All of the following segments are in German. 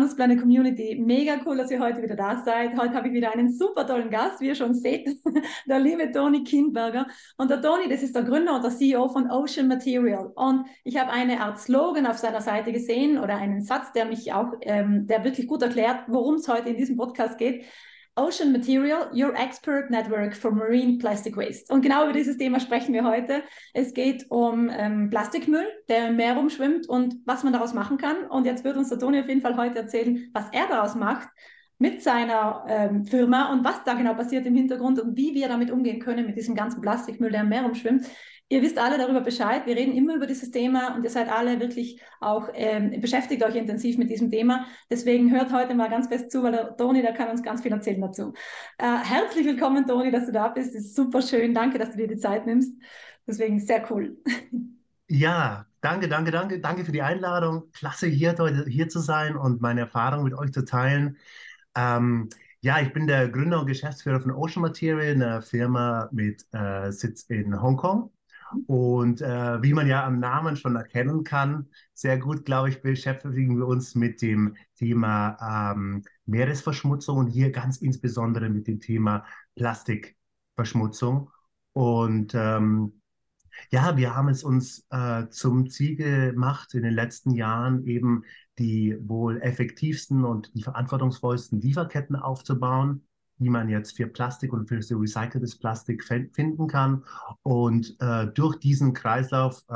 Wellness Planet Community. Mega cool, dass ihr heute wieder da seid. Heute habe ich wieder einen super tollen Gast, wie ihr schon seht, der liebe Toni Kindberger. Und der Toni, das ist der Gründer und der CEO von Ocean Material. Und ich habe eine Art Slogan auf seiner Seite gesehen oder einen Satz, der mich auch, der wirklich gut erklärt, worum es heute in diesem Podcast geht. Ocean Material, your expert network for marine plastic waste. Und genau über dieses Thema sprechen wir heute. Es geht um Plastikmüll, der im Meer rumschwimmt und was man daraus machen kann. Und jetzt wird uns der Toni auf jeden Fall heute erzählen, was er daraus macht mit seiner Firma und was da genau passiert im Hintergrund und wie wir damit umgehen können mit diesem ganzen Plastikmüll, der im Meer rumschwimmt. Ihr wisst alle darüber Bescheid. Wir reden immer über dieses Thema und ihr seid alle wirklich auch beschäftigt euch intensiv mit diesem Thema. Deswegen hört heute mal ganz fest zu, weil der Toni, der kann uns ganz viel erzählen dazu. Herzlich willkommen, Toni, dass du da bist. Das ist super schön. Danke, dass du dir die Zeit nimmst. Deswegen sehr cool. Ja, danke für die Einladung. Klasse, hier zu sein und meine Erfahrungen mit euch zu teilen. Ähm, ja, ich bin der Gründer und Geschäftsführer von Ocean Material, einer Firma mit Sitz in Hongkong. Und wie man ja am Namen schon erkennen kann, sehr gut, glaube ich, beschäftigen wir uns mit dem Thema Meeresverschmutzung und hier ganz insbesondere mit dem Thema Plastikverschmutzung. Und ja, wir haben es uns zum Ziel gemacht, in den letzten Jahren eben die wohl effektivsten und die verantwortungsvollsten Lieferketten aufzubauen, die man jetzt für Plastik und für so recyceltes Plastik finden kann. Und durch diesen Kreislauf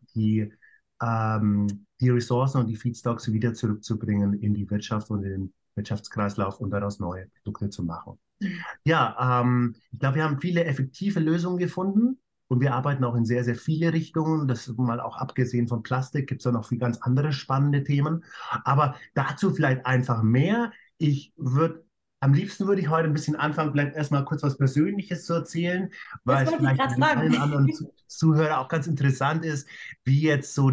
die Ressourcen und die Feedstocks wieder zurückzubringen in die Wirtschaft und in den Wirtschaftskreislauf und daraus neue Produkte zu machen. Ja, ich glaube, wir haben viele effektive Lösungen gefunden und wir arbeiten auch in sehr, sehr viele Richtungen. Das ist mal auch abgesehen von Plastik, gibt es da noch viele ganz andere spannende Themen. Aber dazu vielleicht einfach mehr. Am liebsten würde ich heute ein bisschen anfangen, vielleicht erstmal kurz was Persönliches zu erzählen, weil Das es wollte ich vielleicht gerade für den fragen. einen oder anderen Zuhörer auch ganz interessant ist, wie jetzt so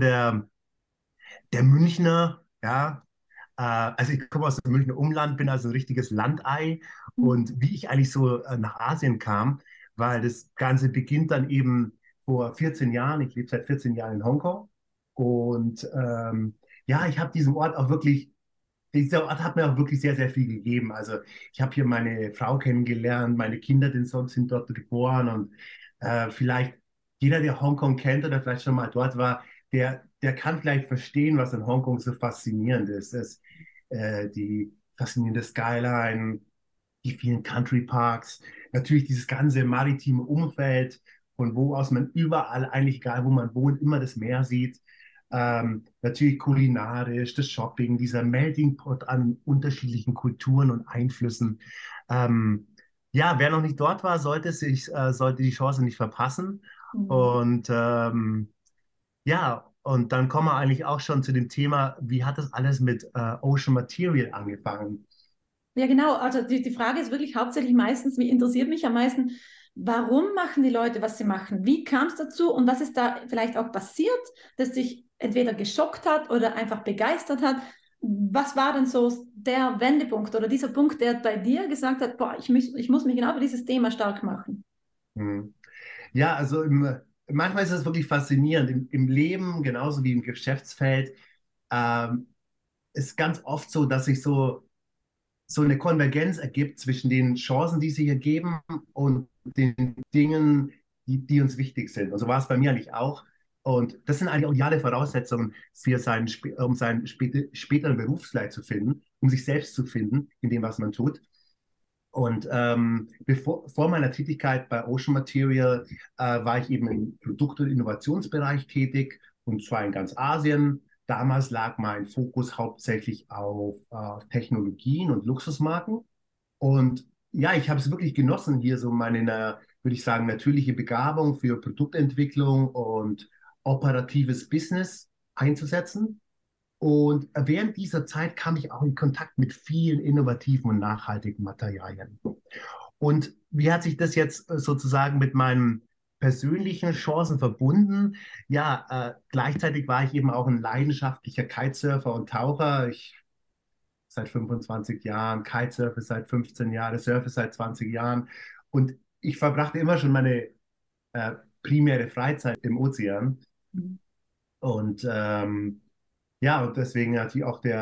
der Münchner, ja, also ich komme aus dem Münchner Umland, bin also ein richtiges Landei und wie ich eigentlich so nach Asien kam, weil das Ganze beginnt dann eben vor 14 Jahren. Ich lebe seit 14 Jahren in Hongkong und ja, ich habe diesen Ort auch wirklich, dieser Ort hat mir auch wirklich sehr, sehr viel gegeben. Also ich habe hier meine Frau kennengelernt, meine Kinder sind dort geboren und vielleicht jeder, der Hongkong kennt oder vielleicht schon mal dort war, der kann vielleicht verstehen, was in Hongkong so faszinierend ist. Die faszinierende Skyline, die vielen Country Parks, natürlich dieses ganze maritime Umfeld, von wo aus man überall, eigentlich egal wo man wohnt, immer das Meer sieht. Natürlich kulinarisch, das Shopping, dieser Melting Pot an unterschiedlichen Kulturen und Einflüssen. Ja, wer noch nicht dort war, sollte die Chance nicht verpassen. Und ja, und dann kommen wir eigentlich auch schon zu dem Thema, wie hat das alles mit Ocean Material angefangen? Ja, genau. Also die Frage ist wirklich hauptsächlich meistens, wie interessiert mich am meisten, warum machen die Leute, was sie machen? Wie kam es dazu und was ist da vielleicht auch passiert, das dich entweder geschockt hat oder einfach begeistert hat? Was war denn so der Wendepunkt oder dieser Punkt, der bei dir gesagt hat, boah, ich muss mich genau für dieses Thema stark machen? Hm. Ja, also manchmal ist es wirklich faszinierend. Im Leben, genauso wie im Geschäftsfeld, ähm, ist ganz oft so, dass sich so eine Konvergenz ergibt zwischen den Chancen, die sich ergeben und den Dingen, die uns wichtig sind. Und so war es bei mir eigentlich auch. Und das sind eigentlich auch ideale Voraussetzungen für um seinen späteren Berufsleid zu finden, um sich selbst zu finden in dem, was man tut. Und vor meiner Tätigkeit bei Ocean Material war ich eben im Produkt- und Innovationsbereich tätig, und zwar in ganz Asien. Damals lag mein Fokus hauptsächlich auf Technologien und Luxusmarken. Und ja, ich habe es wirklich genossen, hier so würde ich sagen, natürliche Begabung für Produktentwicklung und operatives Business einzusetzen. Und während dieser Zeit kam ich auch in Kontakt mit vielen innovativen und nachhaltigen Materialien. Und wie hat sich das jetzt sozusagen mit meinen persönlichen Chancen verbunden? Ja, gleichzeitig war ich eben auch ein leidenschaftlicher Kitesurfer und Taucher. Ich seit 25 Jahren, Kitesurfe seit 15 Jahren, Surfe seit 20 Jahren. Und ich verbrachte immer schon meine primäre Freizeit im Ozean. Und ja, und deswegen natürlich auch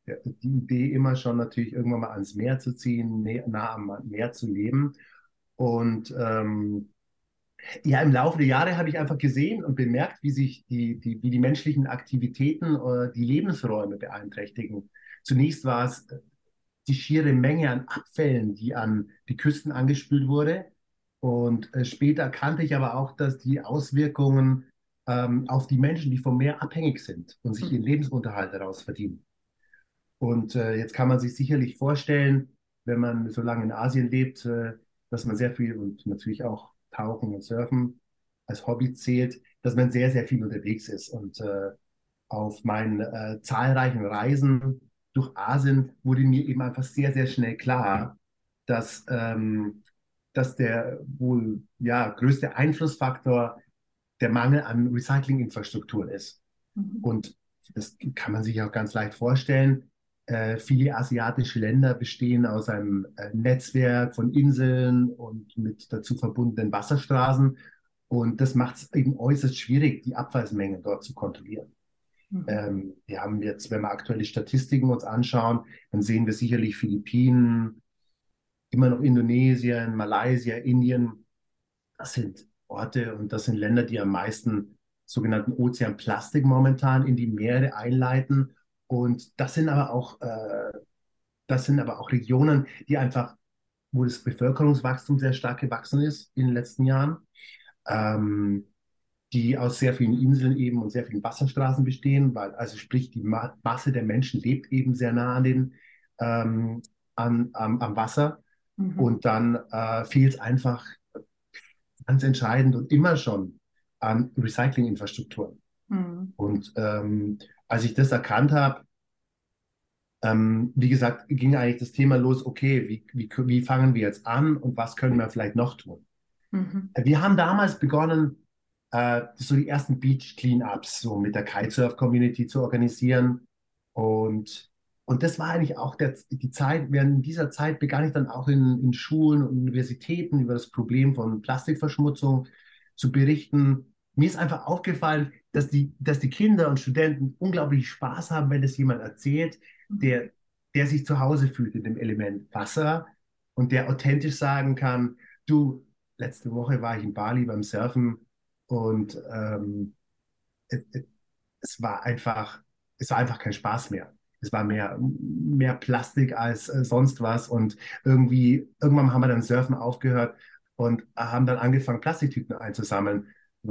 die Idee immer schon natürlich irgendwann mal ans Meer zu ziehen, nah am Meer zu leben. Und ja, im Laufe der Jahre habe ich einfach gesehen und bemerkt, wie sich wie die menschlichen Aktivitäten die Lebensräume beeinträchtigen. Zunächst war es die schiere Menge an Abfällen, die an die Küsten angespült wurde. Und später erkannte ich aber auch, dass die Auswirkungen auf die Menschen, die vom Meer abhängig sind und sich ihren Lebensunterhalt daraus verdienen. Und jetzt kann man sich sicherlich vorstellen, wenn man so lange in Asien lebt, dass man sehr viel und natürlich auch Tauchen und Surfen als Hobby zählt, dass man sehr, sehr viel unterwegs ist. Und auf meinen zahlreichen Reisen durch Asien wurde mir eben einfach sehr, sehr schnell klar, dass, dass der wohl ja, größte Einflussfaktor der Mangel an Recyclinginfrastrukturen ist. Mhm. Und das kann man sich auch ganz leicht vorstellen. Viele asiatische Länder bestehen aus einem Netzwerk von Inseln und mit dazu verbundenen Wasserstraßen. Und das macht es eben äußerst schwierig, die Abfallsmengen dort zu kontrollieren. Mhm. Wir haben jetzt, wenn wir aktuelle Statistiken uns anschauen, dann sehen wir sicherlich Philippinen, immer noch Indonesien, Malaysia, Indien. Das sind Orte und das sind Länder, die am meisten sogenannten Ozeanplastik momentan in die Meere einleiten. Und das sind aber auch Regionen, die einfach, wo das Bevölkerungswachstum sehr stark gewachsen ist in den letzten Jahren, ähm, die aus sehr vielen Inseln eben und sehr vielen Wasserstraßen bestehen, weil, also sprich, die Masse der Menschen lebt eben sehr nah an ähm, am Wasser. Mhm. Und dann fehlt es einfach ganz entscheidend und immer schon an Recyclinginfrastrukturen. Mhm. Und als ich das erkannt habe, wie gesagt, ging eigentlich das Thema los, okay, wie fangen wir jetzt an und was können wir vielleicht noch tun? Mhm. Wir haben damals begonnen, so die ersten Beach Cleanups so mit der Kitesurf-Community zu organisieren. Und, und das war eigentlich auch die Zeit, während dieser Zeit begann ich dann auch in Schulen und Universitäten über das Problem von Plastikverschmutzung zu berichten. Mir ist einfach aufgefallen, dass die Kinder und Studenten unglaublich Spaß haben, wenn es jemand erzählt, der, der sich zu Hause fühlt in dem Element Wasser und der authentisch sagen kann, du, letzte Woche war ich in Bali beim Surfen und es, es war einfach kein Spaß mehr. Es war mehr Plastik als sonst was und irgendwann haben wir dann Surfen aufgehört und haben dann angefangen, Plastiktüten einzusammeln,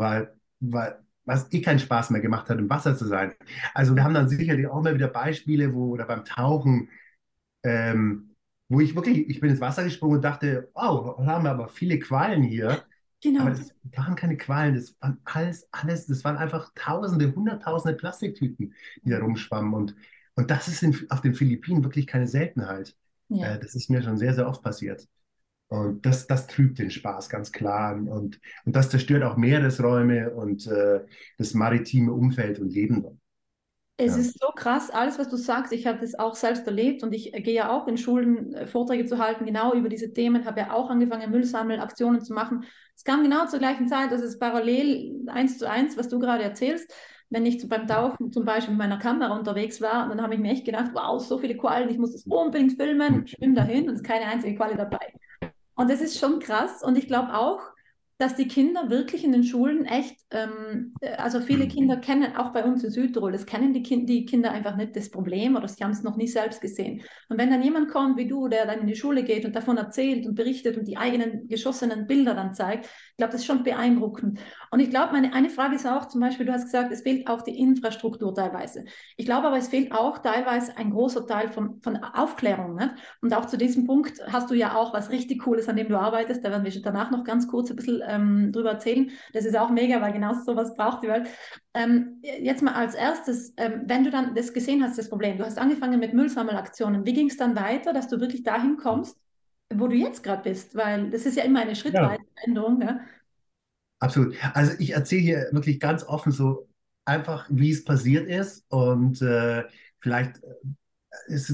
was eh keinen Spaß mehr gemacht hat, im Wasser zu sein. Also wir haben dann sicherlich auch mal wieder Beispiele, oder beim Tauchen, ähm, wo ich bin ins Wasser gesprungen und dachte, wow, da haben wir aber viele Quallen hier. Aber Genau. das waren keine Quallen, das waren das waren einfach Tausende, Hunderttausende Plastiktüten, die da rumschwammen. Und das ist auf den Philippinen wirklich keine Seltenheit. Ja. Das ist mir schon sehr, sehr oft passiert. Und das trübt den Spaß ganz klar. Und das zerstört auch Meeresräume und das maritime Umfeld und Leben dort. Es Ja. ist so krass, alles, was du sagst. Ich habe das auch selbst erlebt und ich gehe ja auch in Schulen Vorträge zu halten, genau über diese Themen, habe ja auch angefangen, Müllsammelaktionen zu machen. Es kam genau zur gleichen Zeit, dass es parallel 1:1, was du gerade erzählst, wenn ich beim Tauchen zum Beispiel mit meiner Kamera unterwegs war, dann habe ich mir echt gedacht, wow, so viele Quallen, ich muss das unbedingt filmen, schwimm dahin und es ist keine einzige Qualle dabei. Und das ist schon krass. Und ich glaube auch, dass die Kinder wirklich in den Schulen echt, also viele Kinder kennen, auch bei uns in Südtirol, das kennen die Kinder einfach nicht das Problem oder sie haben es noch nie selbst gesehen. Und wenn dann jemand kommt wie du, der dann in die Schule geht und davon erzählt und berichtet und die eigenen geschossenen Bilder dann zeigt, ich glaube, das ist schon beeindruckend. Und ich glaube, eine Frage ist auch zum Beispiel, du hast gesagt, es fehlt auch die Infrastruktur teilweise. Ich glaube aber, es fehlt auch teilweise ein großer Teil von Aufklärung. Nicht? Und auch zu diesem Punkt hast du ja auch was richtig Cooles, an dem du arbeitest. Da werden wir danach noch ganz kurz ein bisschen drüber erzählen. Das ist auch mega, weil genau sowas braucht die Welt. Jetzt mal als erstes, wenn du dann das gesehen hast, das Problem, du hast angefangen mit Müllsammelaktionen. Wie ging es dann weiter, dass du wirklich dahin kommst, wo du jetzt gerade bist? Weil das ist ja immer eine Ja. schrittweise Veränderung. Ne? Absolut. Also ich erzähle hier wirklich ganz offen so einfach, wie es passiert ist und vielleicht ist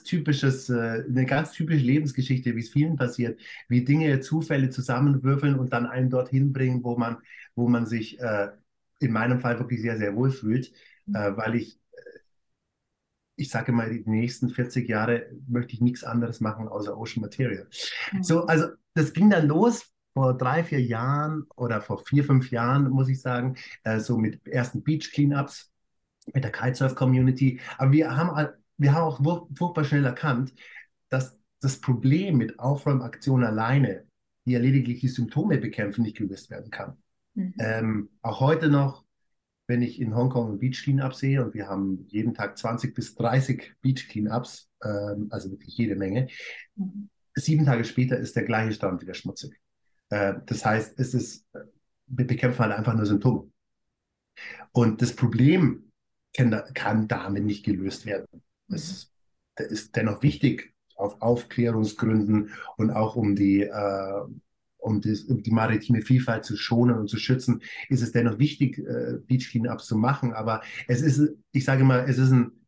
eine ganz typische Lebensgeschichte, wie es vielen passiert, wie Dinge, Zufälle zusammenwürfeln und dann einen dorthin bringen, wo man sich in meinem Fall wirklich sehr, sehr wohl fühlt, weil ich ich sage mal, die nächsten 40 Jahre möchte ich nichts anderes machen außer Ocean Material. So, also das ging dann los vor 3, 4 Jahren oder vor 4, 5 Jahren, muss ich sagen, so mit ersten Beach Cleanups, mit der Kitesurf-Community. Aber wir haben auch furchtbar schnell erkannt, dass das Problem mit Aufräumaktionen alleine, die ja lediglich die Symptome bekämpfen, nicht gelöst werden kann. Auch heute noch, wenn ich in Hongkong ein Beach Cleanup sehe und wir haben jeden Tag 20 bis 30 Beach Cleanups, also wirklich jede Menge, 7 Tage später ist der gleiche Strand wieder schmutzig. Das heißt, wir bekämpfen halt einfach nur Symptome. Und das Problem kann damit nicht gelöst werden. Das ist dennoch wichtig, auf Aufklärungsgründen und auch um um die maritime Vielfalt zu schonen und zu schützen, ist es dennoch wichtig, Beach Cleanups zu machen. Aber ich sage mal, es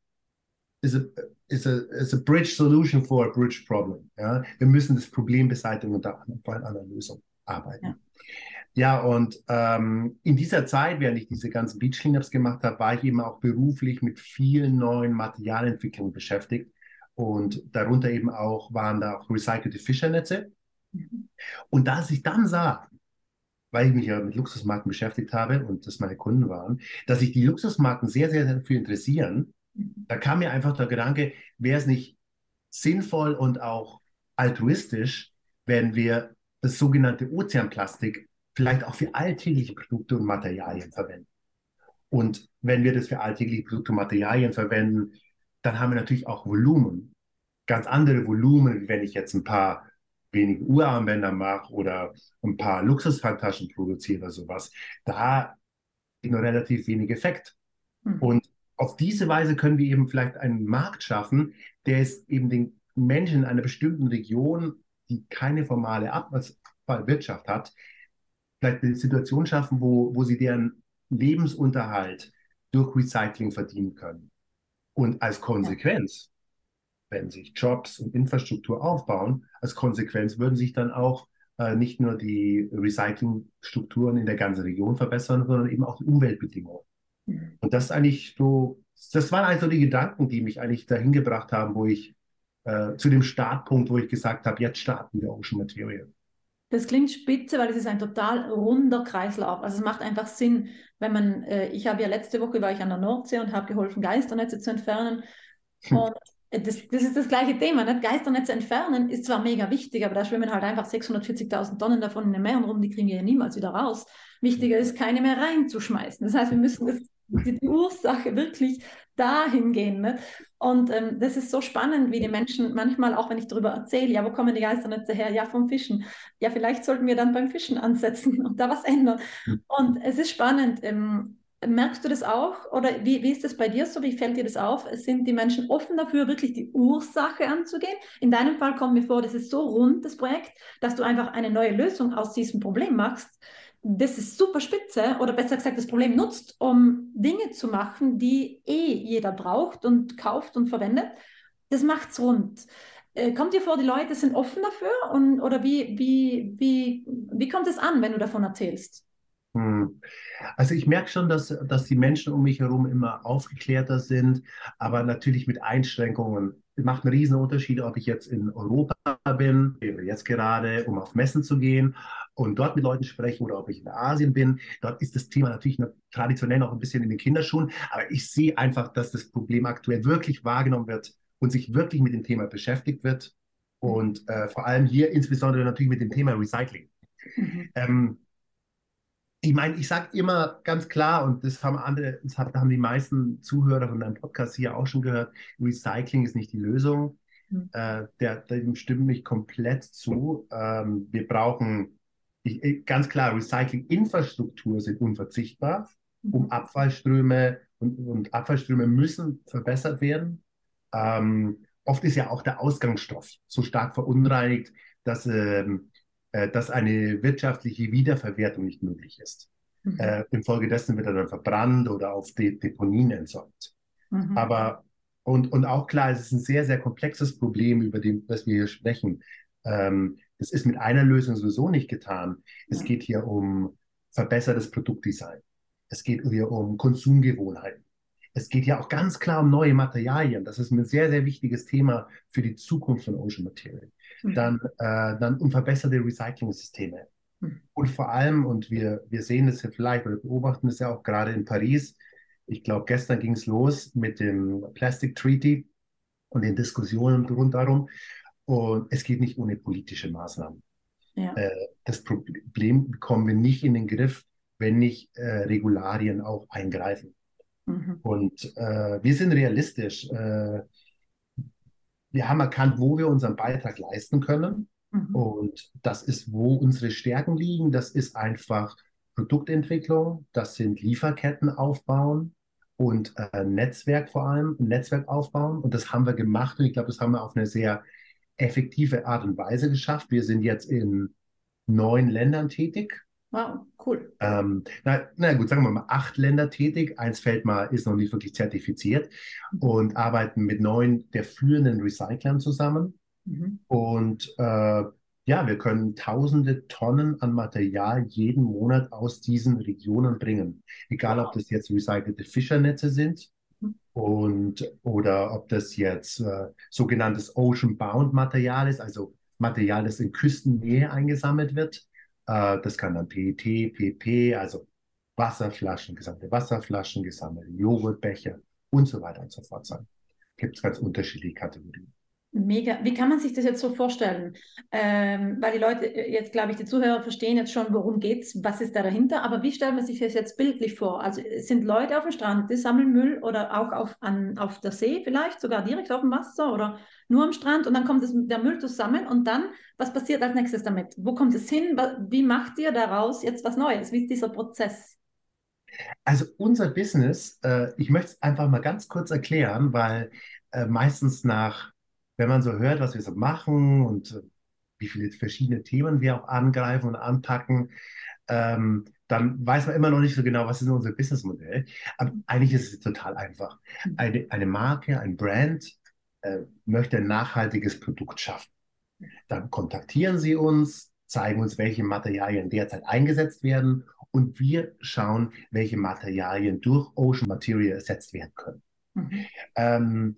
ist a bridge solution for a bridge problem. Ja? Wir müssen das Problem beseitigen und da an einer Lösung arbeiten. Ja. Ja, und in dieser Zeit, während ich diese ganzen Beach Cleanups gemacht habe, war ich eben auch beruflich mit vielen neuen Materialentwicklungen beschäftigt. Und darunter eben waren da auch recycelte Fischernetze. Und als ich dann sah, weil ich mich ja mit Luxusmarken beschäftigt habe und das meine Kunden waren, dass sich die Luxusmarken sehr, sehr dafür interessieren, da kam mir einfach der Gedanke, wäre es nicht sinnvoll und auch altruistisch, wenn wir das sogenannte Ozeanplastik vielleicht auch für alltägliche Produkte und Materialien verwenden. Und wenn wir das für alltägliche Produkte und Materialien verwenden, dann haben wir natürlich auch Volumen, ganz andere Volumen, wie wenn ich jetzt ein paar wenige Uhrarmbänder mache oder ein paar Luxushandtaschen produziere oder sowas. Da ist nur relativ wenig Effekt. Und auf diese Weise können wir eben vielleicht einen Markt schaffen, der es eben den Menschen in einer bestimmten Region, die keine formale Abfallwirtschaft hat, vielleicht eine Situation schaffen, wo sie deren Lebensunterhalt durch Recycling verdienen können. Und als Konsequenz, wenn sich Jobs und Infrastruktur aufbauen, als Konsequenz würden sich dann auch nicht nur die Recyclingstrukturen in der ganzen Region verbessern, sondern eben auch die Umweltbedingungen. Und das ist eigentlich so, das waren also die Gedanken, die mich eigentlich dahin gebracht haben, wo ich zu dem Startpunkt, wo ich gesagt habe, jetzt starten wir Ocean Material. Das klingt spitze, weil es ist ein total runder Kreislauf. Also es macht einfach Sinn, wenn man, ich habe ja letzte Woche war ich an der Nordsee und habe geholfen, Geisternetze zu entfernen. Und das ist das gleiche Thema. Nicht? Geisternetze entfernen ist zwar mega wichtig, aber da schwimmen halt einfach 640.000 Tonnen davon in den Meeren rum, die kriegen wir ja niemals wieder raus. Wichtiger ist, keine mehr reinzuschmeißen. Das heißt, wir müssen die Ursache wirklich dahin gehen. Nicht? Und das ist so spannend, wie die Menschen manchmal, auch wenn ich darüber erzähle, ja, wo kommen die Geisternetze her? Ja, vom Fischen. Ja, vielleicht sollten wir dann beim Fischen ansetzen und da was ändern. Und es ist spannend. Merkst du das auch? Oder wie ist das bei dir so? Wie fällt dir das auf? Sind die Menschen offen dafür, wirklich die Ursache anzugehen? In deinem Fall kommt mir vor, das ist so rund, das Projekt, dass du einfach eine neue Lösung aus diesem Problem machst. Das ist super spitze, oder besser gesagt, das Problem nutzt, um Dinge zu machen, die jeder braucht und kauft und verwendet. Das macht's rund. Kommt dir vor, die Leute sind offen dafür? Oder wie kommt es an, wenn du davon erzählst? Also ich merke schon, dass die Menschen um mich herum immer aufgeklärter sind, aber natürlich mit Einschränkungen. Es macht einen riesen Unterschied, ob ich jetzt in Europa bin, jetzt gerade, um auf Messen zu gehen und dort mit Leuten spreche, oder ob ich in Asien bin. Dort ist das Thema natürlich noch traditionell noch ein bisschen in den Kinderschuhen, aber ich sehe einfach, dass das Problem aktuell wirklich wahrgenommen wird und sich wirklich mit dem Thema beschäftigt wird und vor allem hier insbesondere natürlich mit dem Thema Recycling. Ich meine, ich sage immer ganz klar, und haben die meisten Zuhörer von deinem Podcast hier auch schon gehört, Recycling ist nicht die Lösung. Dem stimme ich komplett zu. Wir brauchen ganz klar, Recycling-Infrastruktur sind unverzichtbar, um Abfallströme und Abfallströme müssen verbessert werden. Oft ist ja auch der Ausgangsstoff so stark verunreinigt, dass eine wirtschaftliche Wiederverwertung nicht möglich ist. Infolgedessen wird er dann verbrannt oder auf Deponien entsorgt. Aber, und auch klar, es ist ein sehr, sehr komplexes Problem, über das wir hier sprechen. Das ist mit einer Lösung sowieso nicht getan. Es geht hier um verbessertes Produktdesign. Es geht hier um Konsumgewohnheiten. es geht ja auch ganz klar um neue Materialien. Das ist ein sehr, sehr wichtiges Thema für die Zukunft von Ocean Material. Dann um verbesserte Recycling-Systeme. Und vor allem, und wir sehen das ja vielleicht oder beobachten es ja auch gerade in Paris, ich glaube, gestern ging es los mit dem Plastic Treaty und den Diskussionen rundherum. Und es geht nicht ohne politische Maßnahmen. Ja. Äh, Das Problem bekommen wir nicht in den Griff, wenn nicht Regularien auch eingreifen. Mhm. Und wir sind realistisch. Wir haben erkannt, wo wir unseren Beitrag leisten können. Mhm. Und das ist, wo unsere Stärken liegen. Das ist einfach Produktentwicklung, das sind Lieferketten aufbauen und Netzwerk vor allem, ein Netzwerk aufbauen. Und das haben wir gemacht. Und ich glaube, das haben wir auf eine sehr effektive Art und Weise geschafft. Wir sind jetzt in 9 Ländern tätig. Wow, cool. Na gut, sagen wir mal 8 Länder tätig. Eins fällt mal, ist noch nicht wirklich zertifiziert und arbeiten mit 9 der führenden Recyclern zusammen. Mhm. Und ja, wir können tausende Tonnen an Material jeden Monat aus diesen Regionen bringen. Egal, ob Wow. das jetzt recycelte Fischernetze sind oder ob das jetzt sogenanntes Ocean-Bound Material ist, also Material, das in Küstennähe eingesammelt wird. Das kann dann PET, PP, also Wasserflaschen, gesamte Wasserflaschen, gesammelte Joghurtbecher und so weiter und so fort sein. Gibt es ganz unterschiedliche Kategorien. Mega. Wie kann man sich das jetzt so vorstellen? Weil die Leute, jetzt glaube ich, die Zuhörer verstehen jetzt schon, worum geht's, was ist da dahinter, aber wie stellt man sich das jetzt bildlich vor? Also es sind Leute auf dem Strand, die sammeln Müll oder auch auf der See vielleicht, sogar direkt auf dem Wasser oder nur am Strand und dann kommt der Müll zusammen und dann, was passiert als nächstes damit? Wo kommt es hin? Wie macht ihr daraus jetzt was Neues? Wie ist dieser Prozess? Also unser Business, ich möchte es einfach mal ganz kurz erklären, weil meistens wenn man so hört, was wir so machen und wie viele verschiedene Themen wir auch angreifen und anpacken, dann weiß man immer noch nicht so genau, was ist denn unser Businessmodell. Aber eigentlich ist es total einfach. Eine Marke, ein Brand möchte ein nachhaltiges Produkt schaffen. Dann kontaktieren Sie uns, zeigen uns, welche Materialien derzeit eingesetzt werden und wir schauen, welche Materialien durch Ocean Material ersetzt werden können. Mhm. Ähm,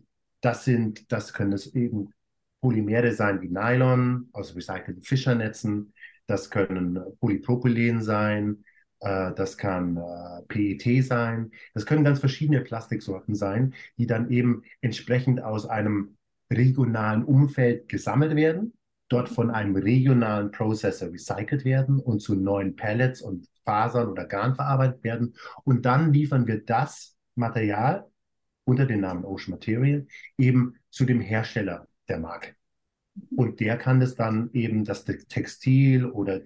das können es eben Polymere sein wie Nylon aus recycelten Fischernetzen, das können Polypropylen sein, das kann PET sein, das können ganz verschiedene Plastiksorten sein, die dann eben entsprechend aus einem regionalen Umfeld gesammelt werden, dort von einem regionalen Processor recycelt werden und zu neuen Pellets und Fasern oder Garn verarbeitet werden. Und dann liefern wir das Material unter dem Namen Ocean Material eben zu dem Hersteller der Marke. Und der kann das dann eben das Textil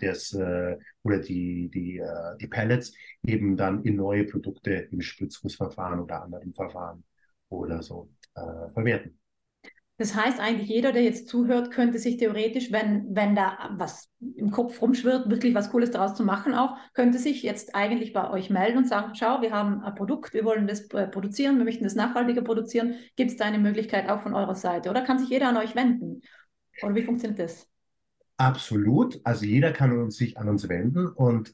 oder die Pellets eben dann in neue Produkte im Spritzgussverfahren oder anderen Verfahren oder so verwerten. Das heißt eigentlich, jeder, der jetzt zuhört, könnte sich theoretisch, wenn da was im Kopf rumschwirrt, wirklich was Cooles daraus zu machen auch, könnte sich jetzt eigentlich bei euch melden und sagen, schau, wir haben ein Produkt, wir wollen das produzieren, wir möchten das nachhaltiger produzieren. Gibt es da eine Möglichkeit auch von eurer Seite? Oder kann sich jeder an euch wenden? Oder wie funktioniert das? Absolut. Also jeder kann sich an uns wenden und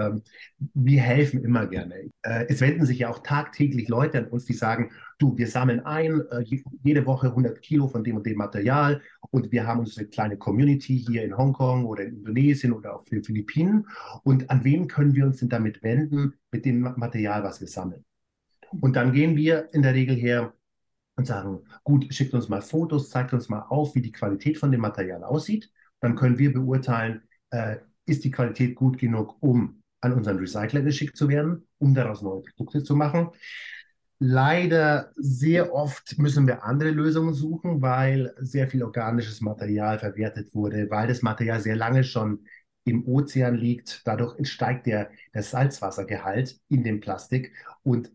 wir helfen immer gerne. Es wenden sich ja auch tagtäglich Leute an uns, die sagen, du, wir sammeln jede Woche 100 Kilo von dem und dem Material und wir haben unsere kleine Community hier in Hongkong oder in Indonesien oder auf den Philippinen. Und an wen können wir uns denn damit wenden mit dem Material, was wir sammeln? Und dann gehen wir in der Regel her und sagen, gut, schickt uns mal Fotos, zeigt uns mal auf, wie die Qualität von dem Material aussieht. Dann können wir beurteilen, ist die Qualität gut genug, um an unseren Recycler geschickt zu werden, um daraus neue Produkte zu machen. Leider sehr oft müssen wir andere Lösungen suchen, weil sehr viel organisches Material verwertet wurde, weil das Material sehr lange schon im Ozean liegt. Dadurch steigt der Salzwassergehalt in dem Plastik und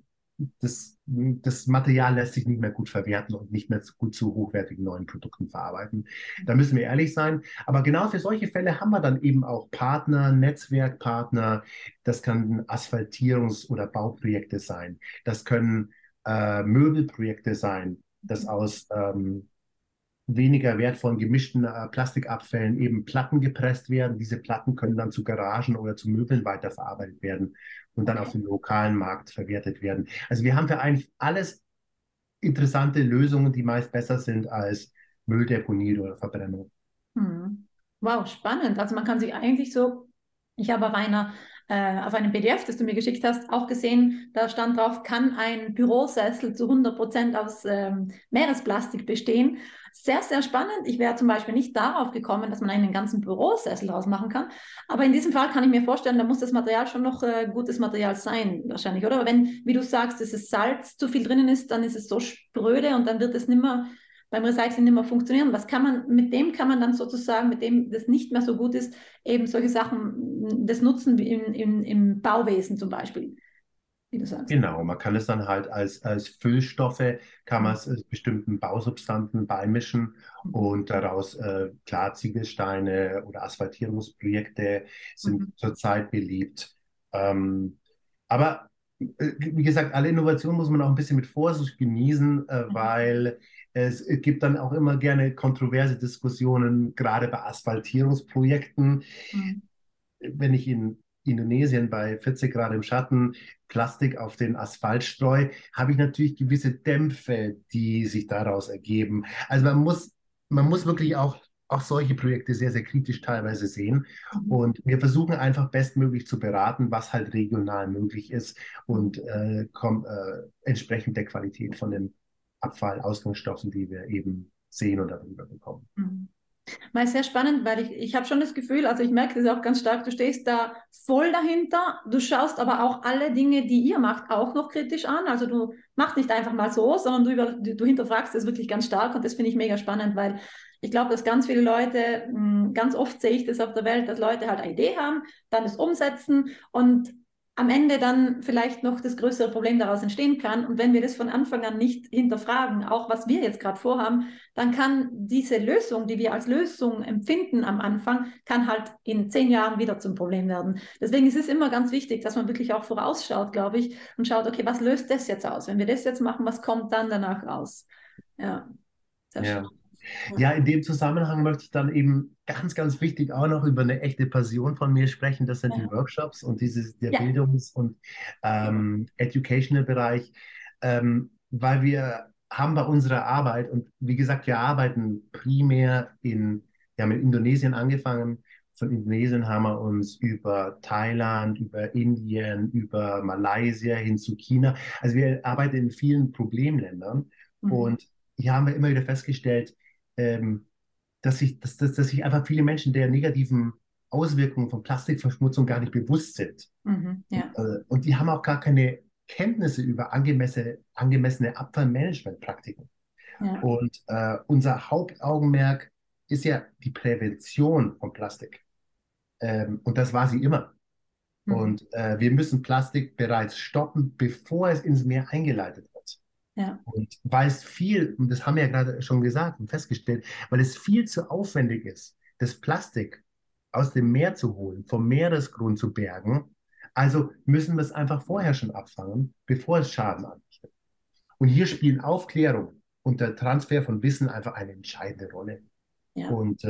das Material lässt sich nicht mehr gut verwerten und nicht mehr gut zu hochwertigen neuen Produkten verarbeiten. Da müssen wir ehrlich sein. Aber genau für solche Fälle haben wir dann eben auch Partner, Netzwerkpartner. Das können Asphaltierungs- oder Bauprojekte sein. Das können Möbelprojekte sein, das aus weniger wertvollen gemischten Plastikabfällen eben Platten gepresst werden. Diese Platten können dann zu Garagen oder zu Möbeln weiterverarbeitet werden und dann auf Okay. dem lokalen Markt verwertet werden. Also wir haben für eigentlich alles interessante Lösungen, die meist besser sind als Mülldeponie oder Verbrennung. Hm. Wow, spannend. Also man kann sich eigentlich so, ich habe auf einem PDF, das du mir geschickt hast, auch gesehen, da stand drauf, kann ein Bürosessel zu 100% aus Meeresplastik bestehen. Sehr, sehr spannend. Ich wäre zum Beispiel nicht darauf gekommen, dass man einen ganzen Bürosessel daraus machen kann. Aber in diesem Fall kann ich mir vorstellen, da muss das Material schon noch gutes Material sein, wahrscheinlich, oder? Aber wenn, wie du sagst, dass das Salz zu viel drinnen ist, dann ist es so spröde und dann wird es nimmer beim Recycling nicht mehr funktionieren. Was kann man, mit dem kann man dann sozusagen, mit dem das nicht mehr so gut ist, eben solche Sachen, das nutzen wie im Bauwesen zum Beispiel, wie du sagst. Genau, man kann es dann halt als Füllstoffe, kann man es bestimmten Bausubstanzen beimischen und daraus, klar, Ziegelsteine oder Asphaltierungsprojekte sind Mhm. zurzeit beliebt. Aber wie gesagt, alle Innovationen muss man auch ein bisschen mit Vorsicht genießen, weil es gibt dann auch immer gerne kontroverse Diskussionen, gerade bei Asphaltierungsprojekten. Mhm. Wenn ich in Indonesien bei 40 Grad im Schatten Plastik auf den Asphalt streue, habe ich natürlich gewisse Dämpfe, die sich daraus ergeben. Also man muss wirklich auch solche Projekte sehr, sehr kritisch teilweise sehen. Mhm. Und wir versuchen einfach bestmöglich zu beraten, was halt regional möglich ist und entsprechend der Qualität von den Abfallausgangsstoffen, die wir eben sehen und darüber bekommen. Mhm. Mal sehr spannend, weil ich habe schon das Gefühl, also ich merke das auch ganz stark, du stehst da voll dahinter, du schaust aber auch alle Dinge, die ihr macht, auch noch kritisch an. Also du machst nicht einfach mal so, sondern du hinterfragst es wirklich ganz stark und das finde ich mega spannend, weil ich glaube, dass ganz viele Leute, ganz oft sehe ich das auf der Welt, dass Leute halt eine Idee haben, dann es umsetzen und am Ende dann vielleicht noch das größere Problem daraus entstehen kann. Und wenn wir das von Anfang an nicht hinterfragen, auch was wir jetzt gerade vorhaben, dann kann diese Lösung, die wir als Lösung empfinden am Anfang, kann halt in 10 Jahren wieder zum Problem werden. Deswegen ist es immer ganz wichtig, dass man wirklich auch vorausschaut, glaube ich, und schaut, okay, was löst das jetzt aus? Wenn wir das jetzt machen, was kommt dann danach raus? Ja, sehr Ja. spannend. Ja. Ja, in dem Zusammenhang möchte ich dann eben ganz, ganz wichtig auch noch über eine echte Passion von mir sprechen. Das sind die Workshops und der Ja. Bildungs- und Educational-Bereich, weil wir haben bei unserer Arbeit, und wie gesagt, wir arbeiten primär wir haben in Indonesien angefangen. Von Indonesien haben wir uns über Thailand, über Indien, über Malaysia hin zu China. Also wir arbeiten in vielen Problemländern Mhm. und hier haben wir immer wieder festgestellt, ähm, dass sich einfach viele Menschen der negativen Auswirkungen von Plastikverschmutzung gar nicht bewusst sind. Mhm. Ja. Und die haben auch gar keine Kenntnisse über angemessene Abfallmanagementpraktiken. Ja. Und unser Hauptaugenmerk ist ja die Prävention von Plastik. Und das war sie immer. Mhm. Und wir müssen Plastik bereits stoppen, bevor es ins Meer eingeleitet wird. Ja. Und weil es viel, und das haben wir ja gerade schon gesagt und festgestellt, weil es viel zu aufwendig ist, das Plastik aus dem Meer zu holen, vom Meeresgrund zu bergen, also müssen wir es einfach vorher schon abfangen, bevor es Schaden anrichtet. Und hier spielen Aufklärung und der Transfer von Wissen einfach eine entscheidende Rolle. Ja. Und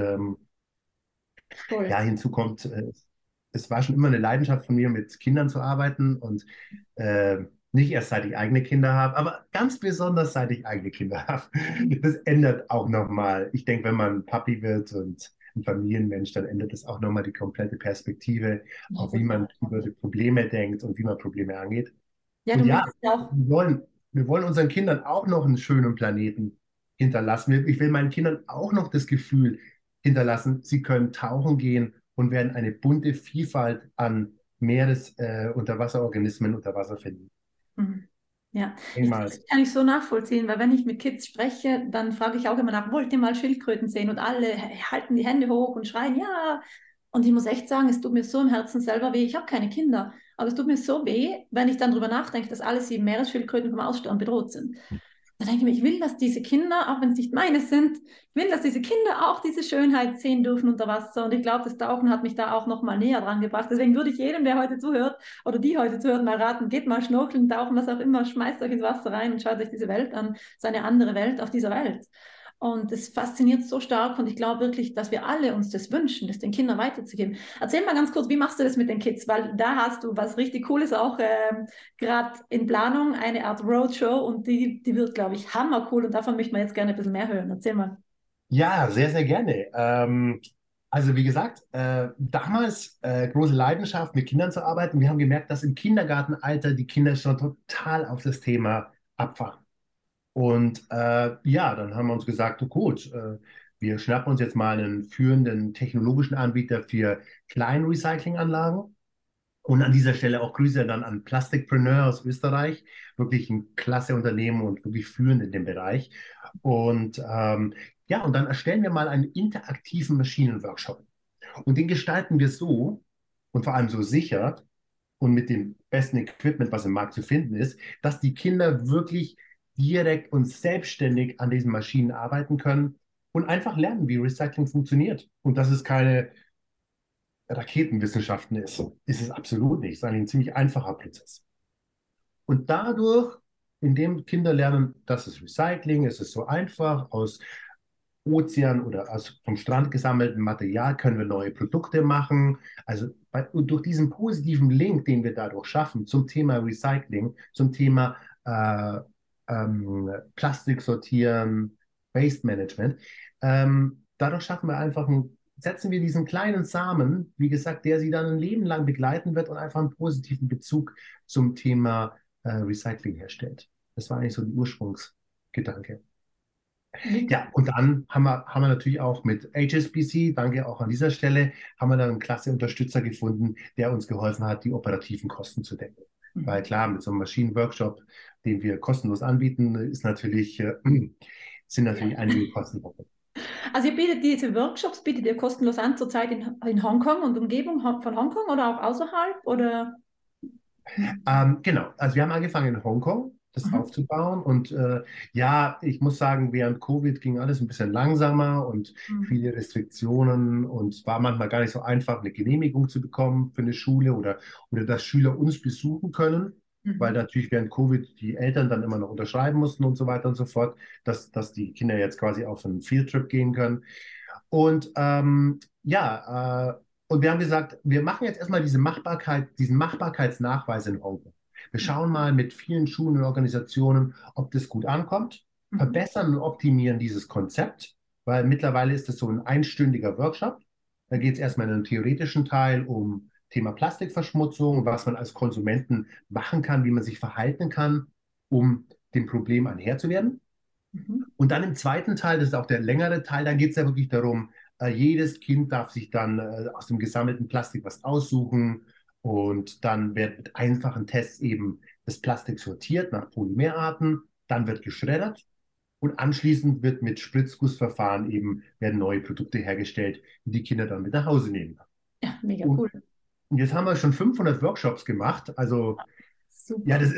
Voll. ja, hinzu kommt, es war schon immer eine Leidenschaft von mir, mit Kindern zu arbeiten und nicht erst seit ich eigene Kinder habe, aber ganz besonders seit ich eigene Kinder habe. Das ändert auch nochmal. Ich denke, wenn man Papi wird und ein Familienmensch, dann ändert das auch nochmal die komplette Perspektive, Ja, auf wie man total. über die Probleme denkt und wie man Probleme angeht. Ja, du Und ja, möchtest ja auch. wir wollen unseren Kindern auch noch einen schönen Planeten hinterlassen. Ich will meinen Kindern auch noch das Gefühl hinterlassen, sie können tauchen gehen und werden eine bunte Vielfalt an Unterwasserorganismen unter Wasser finden. Mhm. Ja, Einmal, das kann ich so nachvollziehen, weil wenn ich mit Kids spreche, dann frage ich auch immer nach, wollt ihr mal Schildkröten sehen? Und alle halten die Hände hoch und schreien, ja. Und ich muss echt sagen, es tut mir so im Herzen selber weh. Ich habe keine Kinder, aber es tut mir so weh, wenn ich dann darüber nachdenke, dass alle 7 Meeresschildkröten vom Aussterben bedroht sind. Da denke ich mir, ich will, dass diese Kinder, auch wenn es nicht meine sind, ich will, dass diese Kinder auch diese Schönheit sehen dürfen unter Wasser. Und ich glaube, das Tauchen hat mich da auch noch mal näher dran gebracht. Deswegen würde ich jedem, der heute zuhört oder die heute zuhört, mal raten, geht mal schnorkeln, tauchen, was auch immer, schmeißt euch ins Wasser rein und schaut euch diese Welt an. Es ist eine andere Welt auf dieser Welt. Und das fasziniert so stark und ich glaube wirklich, dass wir alle uns das wünschen, das den Kindern weiterzugeben. Erzähl mal ganz kurz, wie machst du das mit den Kids? Weil da hast du was richtig Cooles auch gerade in Planung, eine Art Roadshow und die wird, glaube ich, hammercool und davon möchten wir jetzt gerne ein bisschen mehr hören. Erzähl mal. Ja, sehr, sehr gerne. Also wie gesagt, damals große Leidenschaft, mit Kindern zu arbeiten. Wir haben gemerkt, dass im Kindergartenalter die Kinder schon total auf das Thema abfahren. Und ja, dann haben wir uns gesagt, oh gut, wir schnappen uns jetzt mal einen führenden technologischen Anbieter für Kleinrecyclinganlagen. Und an dieser Stelle auch Grüße dann an Plastikpreneur aus Österreich, wirklich ein klasse Unternehmen und wirklich führend in dem Bereich. Und ja, und dann erstellen wir mal einen interaktiven Maschinenworkshop. Und den gestalten wir so und vor allem so sicher und mit dem besten Equipment, was im Markt zu finden ist, dass die Kinder wirklich direkt und selbstständig an diesen Maschinen arbeiten können und einfach lernen, wie Recycling funktioniert. Und dass es keine Raketenwissenschaften ist es absolut nicht. Es ist eigentlich ein ziemlich einfacher Prozess. Und dadurch, indem Kinder lernen, das ist Recycling, es ist so einfach, aus Ozean oder aus vom Strand gesammelten Material können wir neue Produkte machen. Also durch diesen positiven Link, den wir dadurch schaffen zum Thema Recycling, zum Thema Plastik sortieren, Waste Management, dadurch schaffen wir einfach setzen wir diesen kleinen Samen, wie gesagt, der sie dann ein Leben lang begleiten wird und einfach einen positiven Bezug zum Thema Recycling herstellt. Das war eigentlich so der Ursprungsgedanke. Ja, und dann haben wir natürlich auch mit HSBC, danke auch an dieser Stelle, haben wir dann einen klasse Unterstützer gefunden, der uns geholfen hat, die operativen Kosten zu decken. Weil klar, mit so einem Maschinenworkshop, den wir kostenlos anbieten, sind natürlich einige Kosten verbunden. Also ihr bietet diese Workshops, bietet ihr kostenlos an, zurzeit in Hongkong und Umgebung von Hongkong oder auch außerhalb? Oder? Genau, also wir haben angefangen in Hongkong, das Mhm. aufzubauen. Und ja, ich muss sagen, während Covid ging alles ein bisschen langsamer und Mhm. viele Restriktionen und es war manchmal gar nicht so einfach, eine Genehmigung zu bekommen für eine Schule oder dass Schüler uns besuchen können, weil Mhm. natürlich während Covid die Eltern dann immer noch unterschreiben mussten und so weiter und so fort, dass die Kinder jetzt quasi auf einen Fieldtrip gehen können. Und ja, und wir haben gesagt, wir machen jetzt erstmal diesen Machbarkeitsnachweis in Hongkong. Wir schauen mal mit vielen Schulen und Organisationen, ob das gut ankommt, Mhm. verbessern und optimieren dieses Konzept, weil mittlerweile ist es so ein einstündiger Workshop. Da geht es erstmal in einem theoretischen Teil um Thema Plastikverschmutzung, was man als Konsumenten machen kann, wie man sich verhalten kann, um dem Problem Herr zu werden. Mhm. Und dann im zweiten Teil, das ist auch der längere Teil, dann geht es ja wirklich darum, jedes Kind darf sich dann aus dem gesammelten Plastik was aussuchen und dann wird mit einfachen Tests eben das Plastik sortiert nach Polymerarten, dann wird geschreddert und anschließend wird mit Spritzgussverfahren eben werden neue Produkte hergestellt, die die Kinder dann mit nach Hause nehmen können. Ja, mega Und cool. jetzt haben wir schon 500 Workshops gemacht, also ja, Super.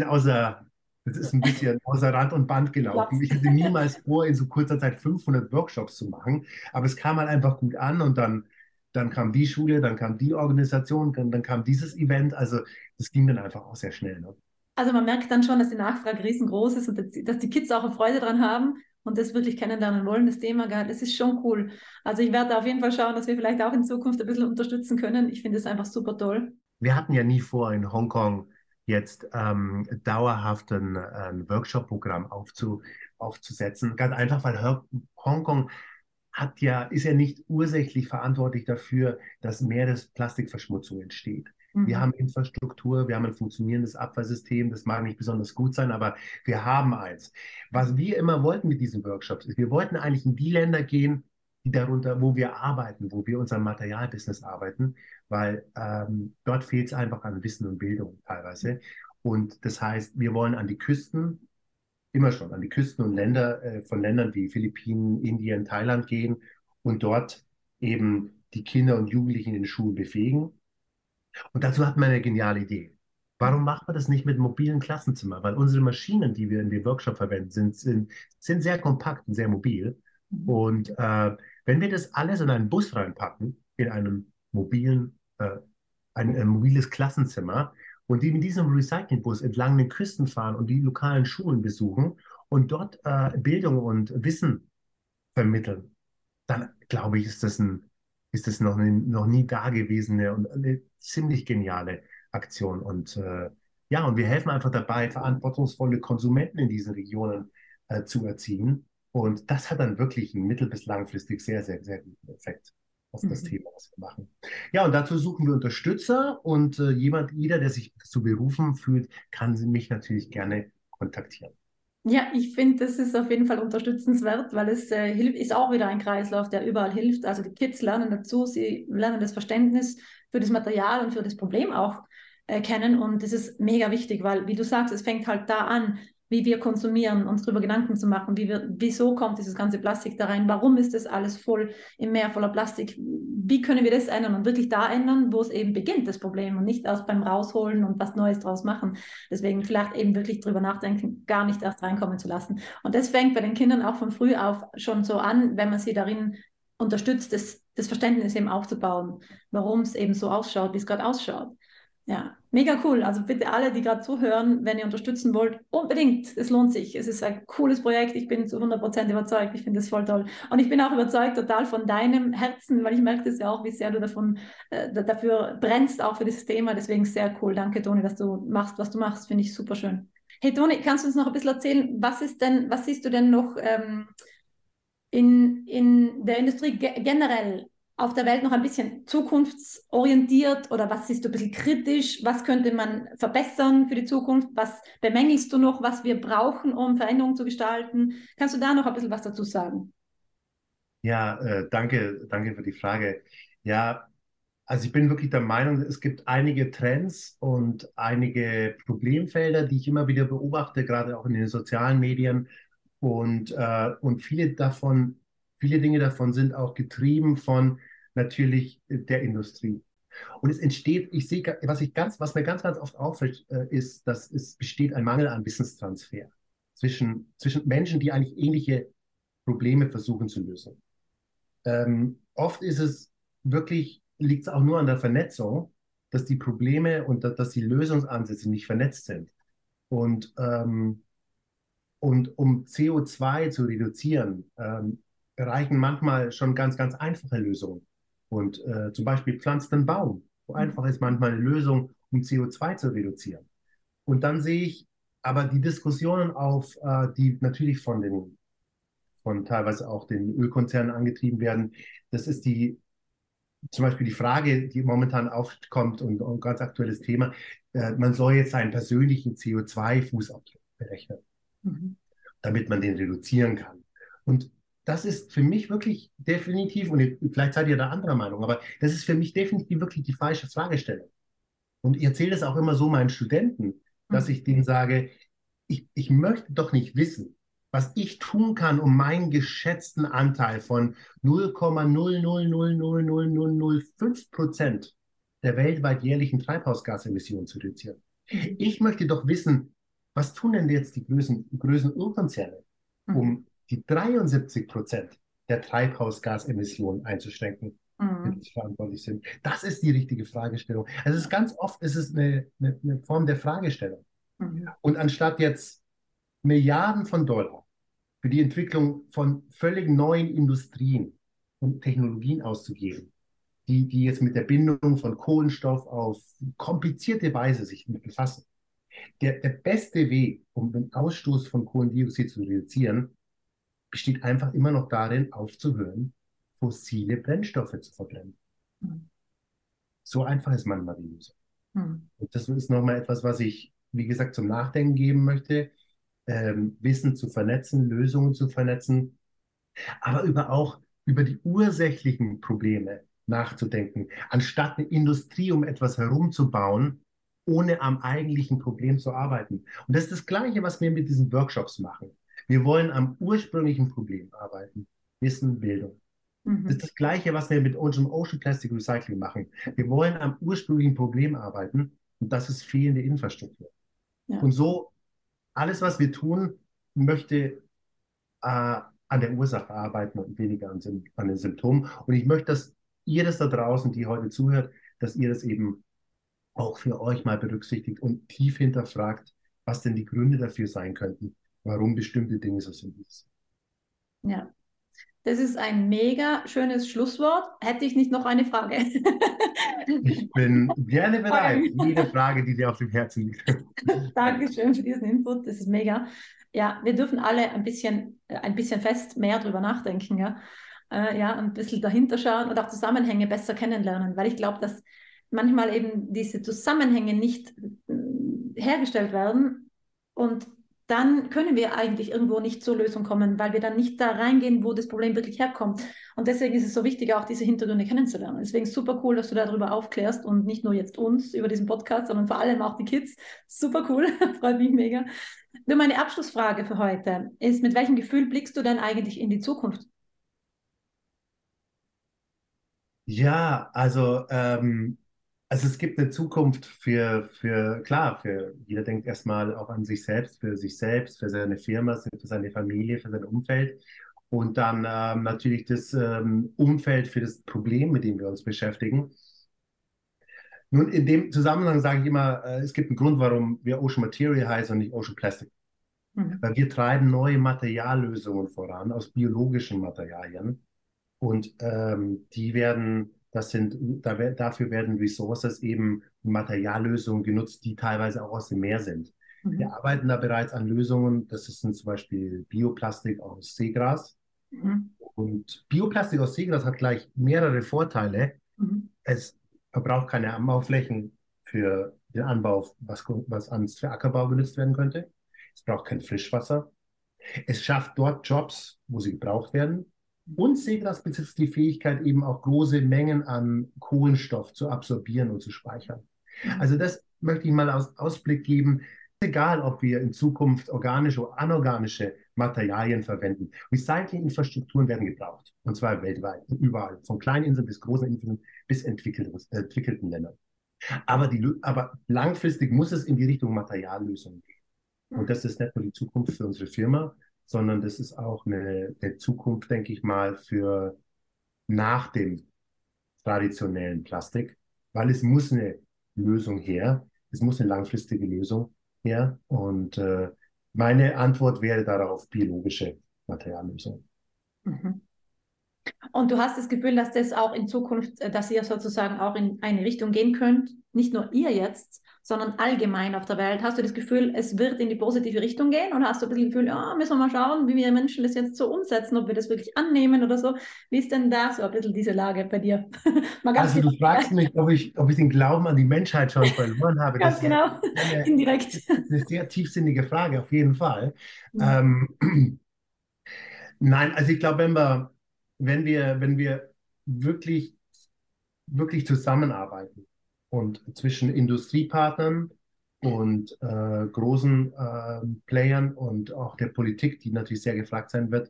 das ist ein bisschen außer Rand und Band gelaufen. Platz. Ich hatte niemals vor, in so kurzer Zeit 500 Workshops zu machen, aber es kam halt einfach gut an und dann kam die Schule, dann kam die Organisation, dann kam dieses Event. Also das ging dann einfach auch sehr schnell. Ne? Also man merkt dann schon, dass die Nachfrage riesengroß ist und dass die Kids auch eine Freude dran haben und das wirklich kennenlernen wollen, das Thema. Gell? Das ist schon cool. Also ich werde auf jeden Fall schauen, dass wir vielleicht auch in Zukunft ein bisschen unterstützen können. Ich finde es einfach super toll. Wir hatten ja nie vor, in Hongkong jetzt dauerhaft ein Workshop-Programm aufzusetzen. Ganz einfach, weil Hongkong ist ja nicht ursächlich verantwortlich dafür, dass Meeresplastikverschmutzung entsteht. Wir Mhm. haben Infrastruktur, wir haben ein funktionierendes Abfallsystem, das mag nicht besonders gut sein, aber wir haben eins. Was wir immer wollten mit diesen Workshops ist, wir wollten eigentlich in die Länder gehen, die darunter, wo wir arbeiten, wo wir unser Materialbusiness arbeiten, weil dort fehlt es einfach an Wissen und Bildung teilweise. Und das heißt, wir wollen an die Küsten, immer schon an die Küsten und Länder von Ländern wie Philippinen, Indien, Thailand gehen und dort eben die Kinder und Jugendlichen in den Schulen befähigen. Und dazu hatten wir eine geniale Idee. Warum macht man das nicht mit mobilen Klassenzimmern? Weil unsere Maschinen, die wir in dem Workshop verwenden, sind sehr kompakt und sehr mobil. Mhm. Und wenn wir das alles in einen Bus reinpacken, in ein mobiles Klassenzimmer, und die mit diesem Recyclingbus entlang den Küsten fahren und die lokalen Schulen besuchen und dort Bildung und Wissen vermitteln, dann glaube ich, ist das noch nie dagewesene und eine ziemlich geniale Aktion. Und ja, und wir helfen einfach dabei, verantwortungsvolle Konsumenten in diesen Regionen zu erziehen. Und das hat dann wirklich einen mittel- bis langfristig sehr, sehr, sehr guten Effekt auf das Mhm. Thema, was wir machen. Ja, und dazu suchen wir Unterstützer und jeder, der sich zu berufen fühlt, kann sie mich natürlich gerne kontaktieren. Ja, ich finde, das ist auf jeden Fall unterstützenswert, weil es hilft, ist auch wieder ein Kreislauf, der überall hilft. Also die Kids lernen dazu, sie lernen das Verständnis für das Material und für das Problem auch kennen. Und das ist mega wichtig, weil, wie du sagst, es fängt halt da an, wie wir konsumieren, uns darüber Gedanken zu machen, wieso kommt dieses ganze Plastik da rein, warum ist das alles voll im Meer voller Plastik, wie können wir das ändern und wirklich da ändern, wo es eben beginnt, das Problem, und nicht erst beim Rausholen und was Neues draus machen. Deswegen vielleicht eben wirklich drüber nachdenken, gar nicht erst reinkommen zu lassen. Und das fängt bei den Kindern auch von früh auf schon so an, wenn man sie darin unterstützt, das Verständnis eben aufzubauen, warum es eben so ausschaut, wie es gerade ausschaut. Ja, mega cool. Also bitte alle, die gerade zuhören, wenn ihr unterstützen wollt, unbedingt. Es lohnt sich. Es ist ein cooles Projekt. Ich bin zu 100% überzeugt. Ich finde es voll toll. Und ich bin auch überzeugt total von deinem Herzen, weil ich merke das ja auch, wie sehr du dafür brennst, auch für dieses Thema. Deswegen sehr cool. Danke, Toni, dass du machst, was du machst. Finde ich super schön. Hey, Toni, kannst du uns noch ein bisschen erzählen, was siehst du denn noch in der Industrie generell auf der Welt noch ein bisschen zukunftsorientiert, oder was siehst du ein bisschen kritisch? Was könnte man verbessern für die Zukunft? Was bemängelst du noch, was wir brauchen, um Veränderungen zu gestalten? Kannst du da noch ein bisschen was dazu sagen? Ja, danke für die Frage. Ja, also ich bin wirklich der Meinung, es gibt einige Trends und einige Problemfelder, die ich immer wieder beobachte, gerade auch in den sozialen Medien. Und viele Dinge davon sind auch getrieben von natürlich der Industrie. Und es entsteht, ich sehe, was mir ganz oft auffällt, ist, dass es besteht ein Mangel an Wissenstransfer zwischen Menschen, die eigentlich ähnliche Probleme versuchen zu lösen. Oft ist es wirklich, liegt es auch nur an der Vernetzung, dass die Probleme und dass die Lösungsansätze nicht vernetzt sind. Und, und um CO2 zu reduzieren, reichen manchmal schon ganz einfache Lösungen. Und zum Beispiel pflanzt einen Baum. So einfach ist manchmal eine Lösung, um CO2 zu reduzieren. Und dann sehe ich aber die Diskussionen die natürlich von teilweise auch den Ölkonzernen angetrieben werden. Das ist zum Beispiel die Frage, die momentan aufkommt und ganz aktuelles Thema. Man soll jetzt seinen persönlichen CO2-Fußabdruck berechnen, Mhm. damit man den reduzieren kann. Und das ist für mich wirklich definitiv, und vielleicht seid ihr da anderer Meinung, aber das ist für mich definitiv wirklich die falsche Fragestellung. Und ich erzähle das auch immer so meinen Studenten, dass Mhm. ich denen sage, ich möchte doch nicht wissen, was ich tun kann, um meinen geschätzten Anteil von 0,0000005% der weltweit jährlichen Treibhausgasemissionen zu reduzieren. Mhm. Ich möchte doch wissen, was tun denn jetzt die größeren Ölkonzerne, Mhm. um die 73% der Treibhausgasemissionen einzuschränken, für die Mhm. sie verantwortlich sind. Das ist die richtige Fragestellung. Also es ist ganz oft ist es eine Form der Fragestellung. Mhm. Und anstatt jetzt Milliarden von Dollar für die Entwicklung von völlig neuen Industrien und Technologien auszugeben, die jetzt mit der Bindung von Kohlenstoff auf komplizierte Weise sich mit befassen. Der beste Weg, um den Ausstoß von Kohlendioxid zu reduzieren, besteht einfach immer noch darin, aufzuhören, fossile Brennstoffe zu verbrennen. Mhm. So einfach ist manchmal die Lösung. Mhm. Und das ist nochmal etwas, was ich, wie gesagt, zum Nachdenken geben möchte. Wissen zu vernetzen, Lösungen zu vernetzen, aber auch über die ursächlichen Probleme nachzudenken, anstatt eine Industrie um etwas herumzubauen, ohne am eigentlichen Problem zu arbeiten. Und das ist das Gleiche, was wir mit diesen Workshops machen. Wir wollen am ursprünglichen Problem arbeiten. Wissen, Bildung. Das ist Mhm. das Gleiche, was wir mit unserem Ocean Plastic Recycling machen. Wir wollen am ursprünglichen Problem arbeiten, und das ist fehlende Infrastruktur. Ja. Und so, alles, was wir tun, möchte an der Ursache arbeiten und weniger an den Symptomen. Und ich möchte, dass ihr das da draußen, die heute zuhört, dass ihr das eben auch für euch mal berücksichtigt und tief hinterfragt, was denn die Gründe dafür sein könnten, warum bestimmte Dinge so sind. Ja. Das ist ein mega schönes Schlusswort. Hätte ich nicht noch eine Frage? Ich bin gerne bereit. Jede Frage, die dir auf dem Herzen liegt. Dankeschön für diesen Input. Das ist mega. Ja, wir dürfen alle ein bisschen fest mehr drüber nachdenken, ja. Ja, ein bisschen dahinter schauen und auch Zusammenhänge besser kennenlernen, weil ich glaube, dass manchmal eben diese Zusammenhänge nicht hergestellt werden und dann können wir eigentlich irgendwo nicht zur Lösung kommen, weil wir dann nicht da reingehen, wo das Problem wirklich herkommt. Und deswegen ist es so wichtig, auch diese Hintergründe kennenzulernen. Deswegen super cool, dass du darüber aufklärst und nicht nur jetzt uns über diesen Podcast, sondern vor allem auch die Kids. Super cool, freut mich mega. Nur meine Abschlussfrage für heute ist, mit welchem Gefühl blickst du denn eigentlich in die Zukunft? Ja, also es gibt eine Zukunft klar, jeder denkt erstmal auch an sich selbst, für seine Firma, für seine Familie, für sein Umfeld. Und dann natürlich das Umfeld für das Problem, mit dem wir uns beschäftigen. Nun, in dem Zusammenhang sage ich immer, es gibt einen Grund, warum wir Ocean Material heißen und nicht Ocean Plastic. Mhm. Weil wir treiben neue Materiallösungen voran aus biologischen Materialien. Und dafür werden Resources eben Materiallösungen genutzt, die teilweise auch aus dem Meer sind. Wir Mhm. arbeiten da bereits an Lösungen. Sind zum Beispiel Bioplastik aus Seegras. Mhm. Und Bioplastik aus Seegras hat gleich mehrere Vorteile. Mhm. Es verbraucht keine Anbauflächen für den Anbau, was ans für Ackerbau genutzt werden könnte. Es braucht kein Frischwasser. Es schafft dort Jobs, wo sie gebraucht werden. Und Seegras besitzt die Fähigkeit, eben auch große Mengen an Kohlenstoff zu absorbieren und zu speichern. Mhm. Also das möchte ich mal als Ausblick geben. Egal, ob wir in Zukunft organische oder anorganische Materialien verwenden. Recyclinginfrastrukturen werden gebraucht. Und zwar weltweit, überall. Von kleinen Inseln bis großen Inseln bis entwickelten Ländern. Aber langfristig muss es in die Richtung Materiallösungen gehen. Und das ist nicht nur die Zukunft für unsere Firma, sondern das ist auch eine Zukunft, denke ich mal, für nach dem traditionellen Plastik, weil es muss eine Lösung her, es muss eine langfristige Lösung her. Und meine Antwort wäre darauf biologische Materiallösungen. Mhm. Und du hast das Gefühl, dass das auch in Zukunft, dass ihr sozusagen auch in eine Richtung gehen könnt, nicht nur ihr jetzt, sondern allgemein auf der Welt. Hast du das Gefühl, es wird in die positive Richtung gehen? Oder hast du ein bisschen das Gefühl, ja, müssen wir mal schauen, wie wir Menschen das jetzt so umsetzen, ob wir das wirklich annehmen oder so? Wie ist denn da so ein bisschen diese Lage bei dir? Mal ganz Also genau. du fragst mich, ob ich den Glauben an die Menschheit schon verloren habe. Ganz Das ist genau, eine, indirekt. eine sehr tiefsinnige Frage, auf jeden Fall. Mhm. Ähm, Nein, also ich glaube, wenn wir wirklich, wirklich zusammenarbeiten und zwischen Industriepartnern und großen Playern und auch der Politik, die natürlich sehr gefragt sein wird,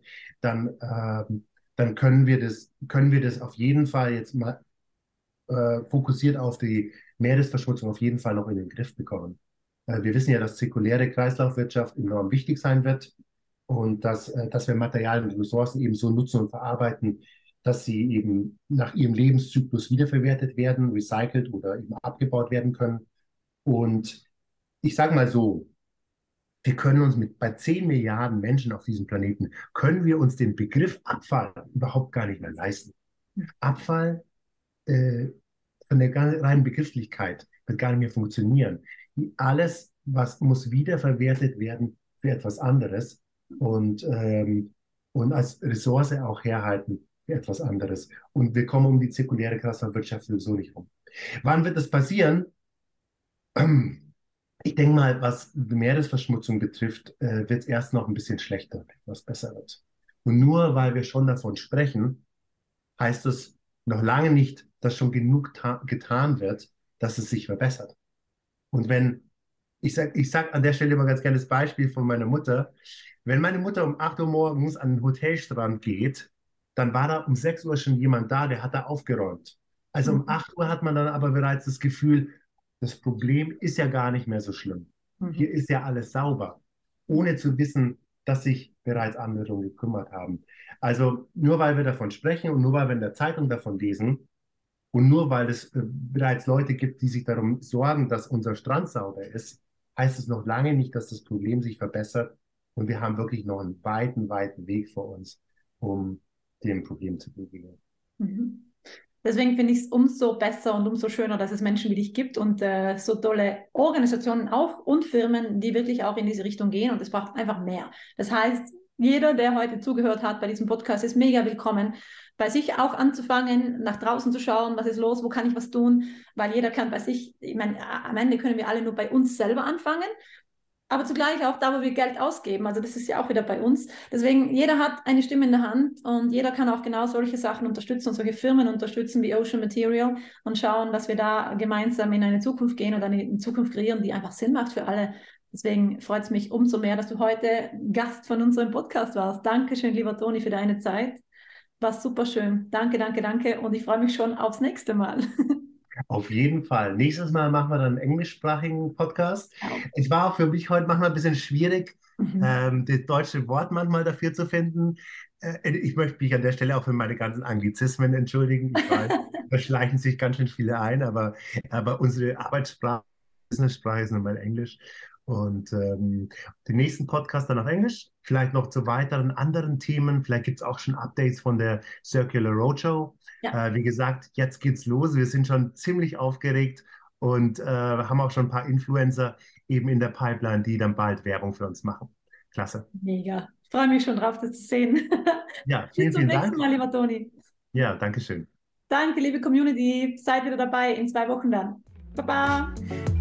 dann können wir das auf jeden Fall jetzt mal fokussiert auf die Meeresverschmutzung auf jeden Fall noch in den Griff bekommen. Wir wissen ja, dass zirkuläre Kreislaufwirtschaft enorm wichtig sein wird und dass wir Materialien und Ressourcen eben so nutzen und verarbeiten, dass sie eben nach ihrem Lebenszyklus wiederverwertet werden, recycelt oder eben abgebaut werden können. Und ich sage mal so, wir können uns bei 10 Milliarden Menschen auf diesem Planeten, können wir uns den Begriff Abfall überhaupt gar nicht mehr leisten. Abfall äh, von der reinen Begrifflichkeit wird gar nicht mehr funktionieren. Alles, was muss wiederverwertet werden für etwas anderes und als Ressource auch herhalten für etwas anderes. Und wir kommen um die zirkuläre Kreislaufwirtschaft sowieso nicht rum. Wann wird das passieren? Ich denke mal, was die Meeresverschmutzung betrifft, wird es erst noch ein bisschen schlechter, was besser wird. Und nur weil wir schon davon sprechen, heißt es noch lange nicht, dass schon genug getan wird, dass es sich verbessert. Und ich sag an der Stelle immer ganz gerne das Beispiel von meiner Mutter. Wenn meine Mutter um 8 Uhr morgens an den Hotelstrand geht, dann war da um 6 Uhr schon jemand da, der hat da aufgeräumt. Also um Mhm. 8 Uhr hat man dann aber bereits das Gefühl, das Problem ist ja gar nicht mehr so schlimm. Hier Mhm. ist ja alles sauber, ohne zu wissen, dass sich bereits andere darum gekümmert haben. Also nur weil wir davon sprechen und nur weil wir in der Zeitung davon lesen und nur weil es bereits Leute gibt, die sich darum sorgen, dass unser Strand sauber ist, heißt es noch lange nicht, dass das Problem sich verbessert. Und wir haben wirklich noch einen weiten, weiten Weg vor uns, um dem Problem zu begegnen. Mhm. Deswegen finde ich es umso besser und umso schöner, dass es Menschen wie dich gibt und so tolle Organisationen auch und Firmen, die wirklich auch in diese Richtung gehen, und es braucht einfach mehr. Das heißt, jeder, der heute zugehört hat bei diesem Podcast, ist mega willkommen, bei sich auch anzufangen, nach draußen zu schauen, was ist los, wo kann ich was tun, weil jeder kann bei sich, ich meine, am Ende können wir alle nur bei uns selber anfangen, aber zugleich auch da, wo wir Geld ausgeben. Also das ist ja auch wieder bei uns. Deswegen, jeder hat eine Stimme in der Hand und jeder kann auch genau solche Sachen unterstützen und solche Firmen unterstützen wie Ocean Material und schauen, dass wir da gemeinsam in eine Zukunft gehen und eine Zukunft kreieren, die einfach Sinn macht für alle. Deswegen freut es mich umso mehr, dass du heute Gast von unserem Podcast warst. Dankeschön, lieber Toni, für deine Zeit. War super schön. Danke, danke, danke. Und ich freue mich schon aufs nächste Mal. Auf jeden Fall. Nächstes Mal machen wir dann einen englischsprachigen Podcast. Ciao. Es war auch für mich heute manchmal ein bisschen schwierig, Mhm. das deutsche Wort manchmal dafür zu finden. Ich möchte mich an der Stelle auch für meine ganzen Anglizismen entschuldigen. Ich weiß, da schleichen sich ganz schön viele ein, aber unsere Arbeitssprache, Businesssprache ist nun mal Englisch. Und den nächsten Podcast dann auf Englisch, vielleicht noch zu weiteren anderen Themen. Vielleicht gibt es auch schon Updates von der Circular Roadshow. Ja, Wie gesagt, jetzt geht's los. Wir sind schon ziemlich aufgeregt und haben auch schon ein paar Influencer eben in der Pipeline, die dann bald Werbung für uns machen. Klasse. mega. Ich freue mich schon drauf, das zu sehen. Ja, Bis vielen, zum vielen nächsten Dank. Mal, lieber Toni. Ja, danke schön. Danke, liebe Community. Seid wieder dabei in 2 Wochen dann. Baba.